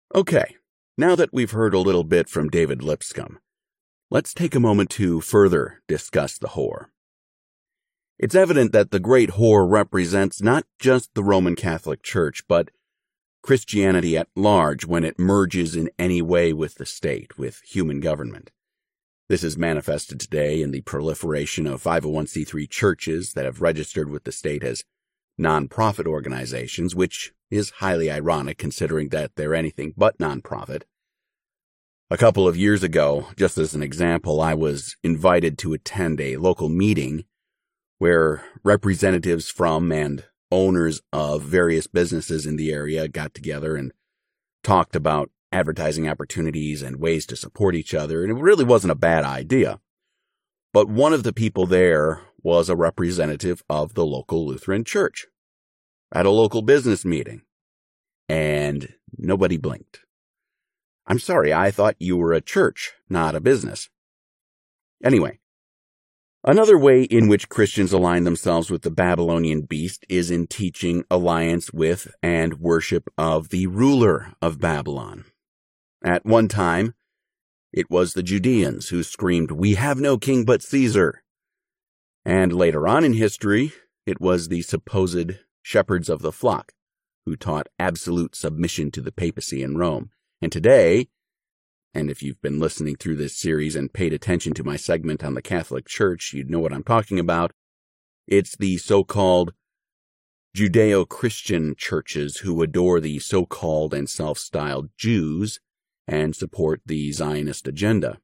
Okay, now that we've heard a little bit from David Lipscomb, let's take a moment to further discuss the whore. It's evident that the great whore represents not just the Roman Catholic Church, but Christianity at large when it merges in any way with the state, with human government. This is manifested today in the proliferation of 501c3 churches that have registered with the state as non-profit organizations, which is highly ironic considering that they're anything but non-profit. A couple of years ago, just as an example, I was invited to attend a local meeting where representatives from and owners of various businesses in the area got together and talked about advertising opportunities and ways to support each other, and it really wasn't a bad idea. But one of the people there was a representative of the local Lutheran church at a local business meeting, and nobody blinked. I'm sorry, I thought you were a church, not a business. Anyway, another way in which Christians align themselves with the Babylonian beast is in teaching alliance with and worship of the ruler of Babylon. At one time, it was the Judeans who screamed, "We have no king but Caesar." And later on in history, it was the supposed shepherds of the flock who taught absolute submission to the papacy in Rome. And today, and if you've been listening through this series and paid attention to my segment on the Catholic Church, you'd know what I'm talking about. It's the so-called Judeo-Christian churches who adore the so-called and self-styled Jews and support the Zionist agenda.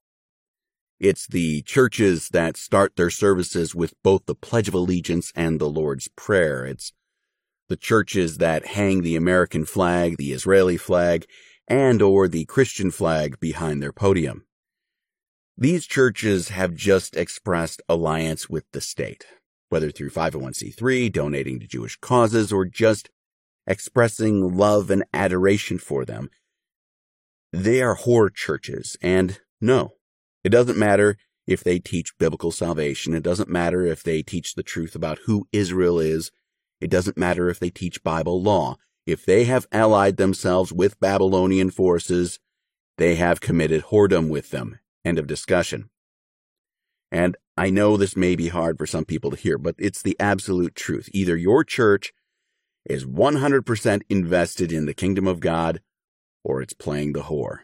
It's the churches that start their services with both the Pledge of Allegiance and the Lord's Prayer. It's the churches that hang the American flag, the Israeli flag, and or the Christian flag behind their podium. These churches have just expressed alliance with the state, whether through 501c3, donating to Jewish causes, or just expressing love and adoration for them. They are whore churches, and no, it doesn't matter if they teach biblical salvation. It doesn't matter if they teach the truth about who Israel is. It doesn't matter if they teach Bible law. If they have allied themselves with Babylonian forces, they have committed whoredom with them. End of discussion. And I know this may be hard for some people to hear, but it's the absolute truth. Either your church is 100% invested in the kingdom of God, or it's playing the whore.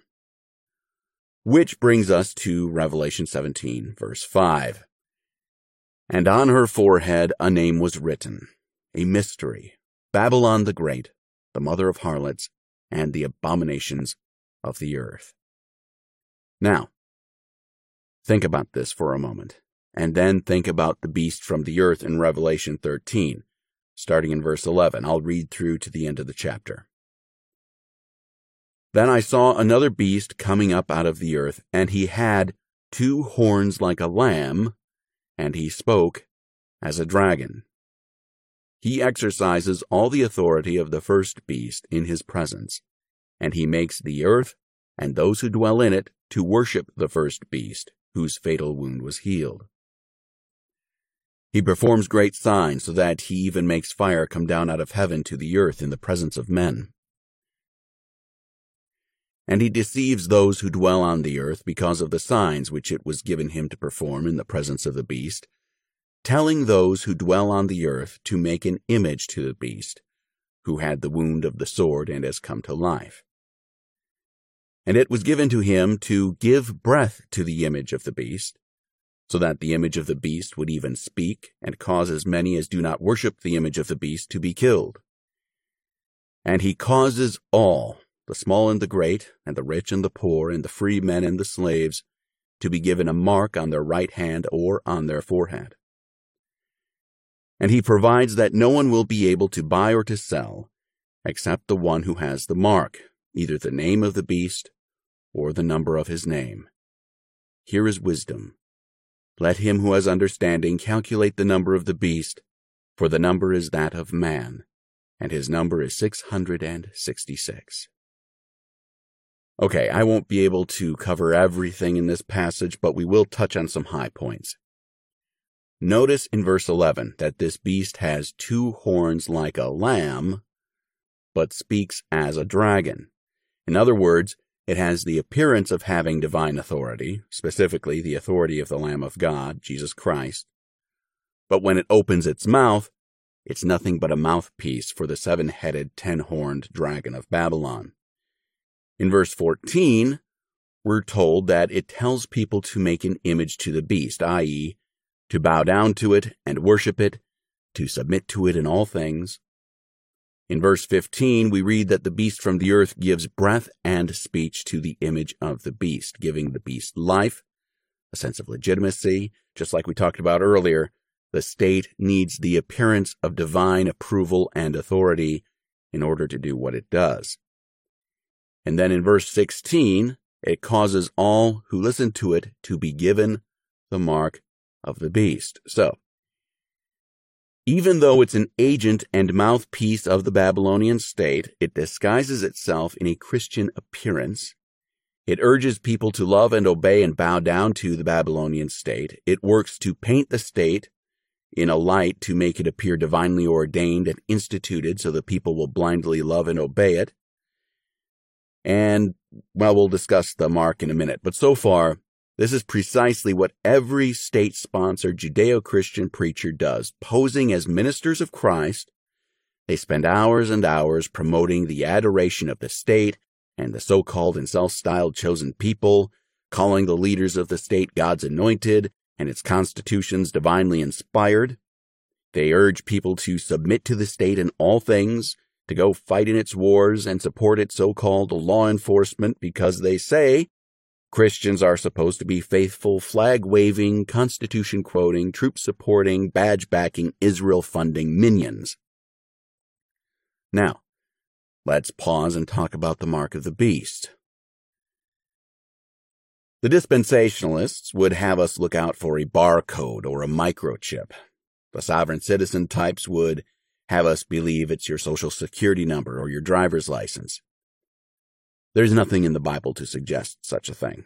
Which brings us to Revelation 17, verse 5. And on her forehead a name was written, a mystery, Babylon the Great, the mother of harlots, and the abominations of the earth. Now, think about this for a moment, and then think about the beast from the earth in Revelation 13, starting in verse 11. I'll read through to the end of the chapter. Then I saw another beast coming up out of the earth, and he had 2 horns like a lamb, and he spoke as a dragon. He exercises all the authority of the first beast in his presence, and he makes the earth and those who dwell in it to worship the first beast, whose fatal wound was healed. He performs great signs, so that he even makes fire come down out of heaven to the earth in the presence of men. And he deceives those who dwell on the earth because of the signs which it was given him to perform in the presence of the beast, telling those who dwell on the earth to make an image to the beast, who had the wound of the sword and has come to life. And it was given to him to give breath to the image of the beast, so that the image of the beast would even speak and cause as many as do not worship the image of the beast to be killed. And he causes all, the small and the great, and the rich and the poor, and the free men and the slaves, to be given a mark on their right hand or on their forehead. And he provides that no one will be able to buy or to sell, except the one who has the mark, either the name of the beast or the number of his name. Here is wisdom. Let him who has understanding calculate the number of the beast, for the number is that of man, and his number is 666. Okay, I won't be able to cover everything in this passage, but we will touch on some high points. Notice in verse 11 that this beast has 2 horns like a lamb, but speaks as a dragon. In other words, it has the appearance of having divine authority, specifically the authority of the Lamb of God, Jesus Christ. But when it opens its mouth, it's nothing but a mouthpiece for the seven-headed, ten-horned dragon of Babylon. In verse 14, we're told that it tells people to make an image to the beast, i.e., to bow down to it and worship it, to submit to it in all things. In verse 15, we read that the beast from the earth gives breath and speech to the image of the beast, giving the beast life, a sense of legitimacy. Just like we talked about earlier, the state needs the appearance of divine approval and authority in order to do what it does. And then in verse 16, it causes all who listen to it to be given the mark of the beast. So, even though it's an agent and mouthpiece of the Babylonian state, it disguises itself in a Christian appearance. It urges people to love and obey and bow down to the Babylonian state. It works to paint the state in a light to make it appear divinely ordained and instituted so that people will blindly love and obey it. And, well, we'll discuss the mark in a minute. But so far, this is precisely what every state-sponsored Judeo-Christian preacher does. Posing as ministers of Christ, they spend hours and hours promoting the adoration of the state and the so-called and self-styled chosen people, calling the leaders of the state God's anointed and its constitutions divinely inspired. They urge people to submit to the state in all things, to go fight in its wars and support its so-called law enforcement because they say Christians are supposed to be faithful, flag-waving, Constitution-quoting, troop-supporting, badge-backing, Israel-funding minions. Now, let's pause and talk about the mark of the beast. The dispensationalists would have us look out for a barcode or a microchip. The sovereign citizen types would have us believe it's your social security number or your driver's license. There's nothing in the Bible to suggest such a thing.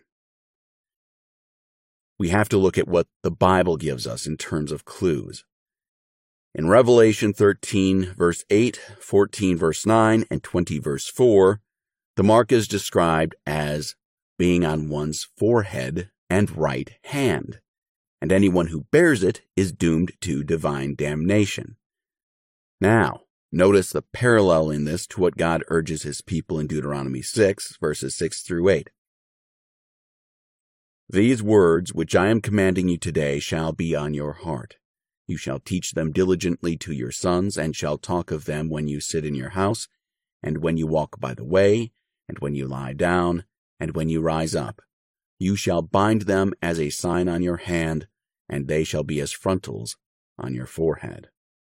We have to look at what the Bible gives us in terms of clues. In Revelation 13, verse 8, 14, verse 9, and 20, verse 4, the mark is described as being on one's forehead and right hand, and anyone who bears it is doomed to divine damnation. Now, notice the parallel in this to what God urges his people in Deuteronomy 6, verses 6 through 8. These words which I am commanding you today shall be on your heart. You shall teach them diligently to your sons, and shall talk of them when you sit in your house, and when you walk by the way, and when you lie down, and when you rise up. You shall bind them as a sign on your hand, and they shall be as frontals on your forehead.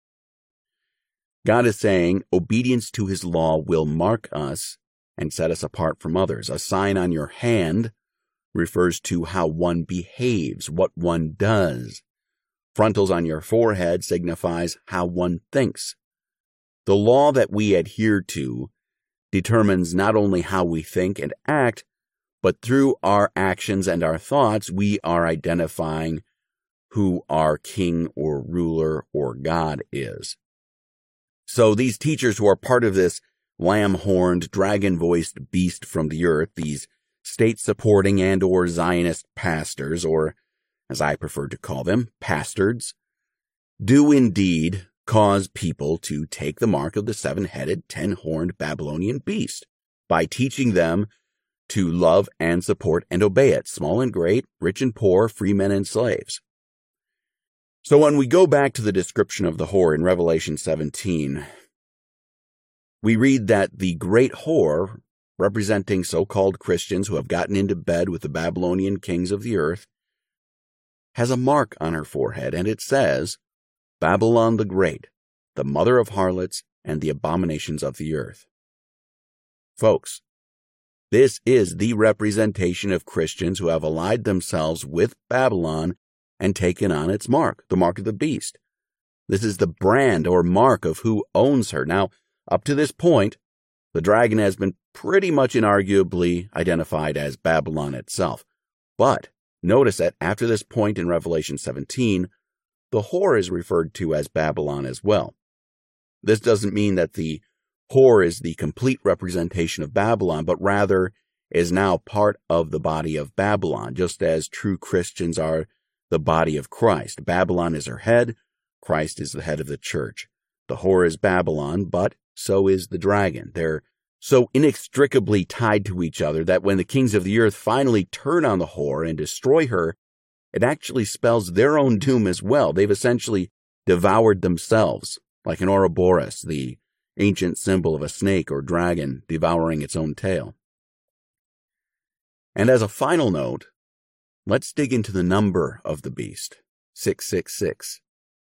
God is saying obedience to his law will mark us and set us apart from others. A sign on your hand refers to how one behaves, what one does. Frontals on your forehead signifies how one thinks. The law that we adhere to determines not only how we think and act, but through our actions and our thoughts, we are identifying who our king or ruler or God is. So these teachers who are part of this lamb-horned, dragon-voiced beast from the earth, these state-supporting and or Zionist pastors, or as I prefer to call them, pastards, do indeed cause people to take the mark of the seven-headed, ten-horned Babylonian beast by teaching them to love and support and obey it, small and great, rich and poor, free men and slaves. So when we go back to the description of the whore in Revelation 17, we read that the great whore, representing so-called Christians who have gotten into bed with the Babylonian kings of the earth, has a mark on her forehead, and it says, Babylon the Great, the mother of harlots and the abominations of the earth. Folks, this is the representation of Christians who have allied themselves with Babylon and taken on its mark, the mark of the beast. This is the brand or mark of who owns her. Now, up to this point, the dragon has been pretty much inarguably identified as Babylon itself. But notice that after this point in Revelation 17, the whore is referred to as Babylon as well. This doesn't mean that the Whore is the complete representation of Babylon, but rather is now part of the body of Babylon, just as true Christians are the body of Christ. Babylon is her head, Christ is the head of the church. The whore is Babylon, but so is the dragon. They're so inextricably tied to each other that when the kings of the earth finally turn on the whore and destroy her, it actually spells their own doom as well. They've essentially devoured themselves, like an Ouroboros, the ancient symbol of a snake or dragon devouring its own tail. And as a final note, let's dig into the number of the beast, 666.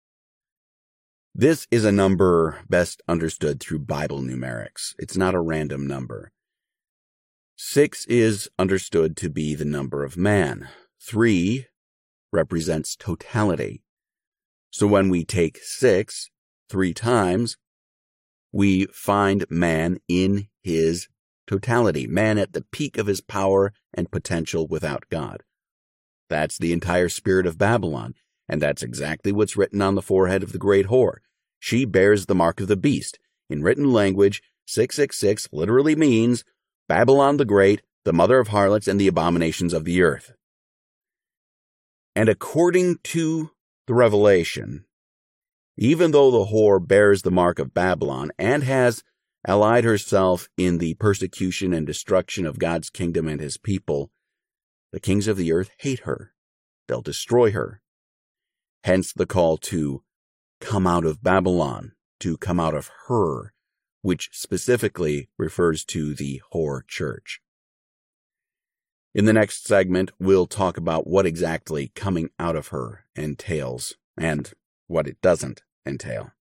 This is a number best understood through Bible numerics. It's not a random number. 6 is understood to be the number of man. 3 represents totality. So when we take 6 3 times, we find man in his totality, man at the peak of his power and potential without God. That's the entire spirit of Babylon, and that's exactly what's written on the forehead of the great whore. She bears the mark of the beast. In written language, 666 literally means Babylon the Great, the mother of harlots and the abominations of the earth. And according to the Revelation, even though the whore bears the mark of Babylon and has allied herself in the persecution and destruction of God's kingdom and his people, the kings of the earth hate her. They'll destroy her. Hence the call to come out of Babylon, to come out of her, which specifically refers to the whore church. In the next segment, we'll talk about what exactly coming out of her entails and what it doesn't entail.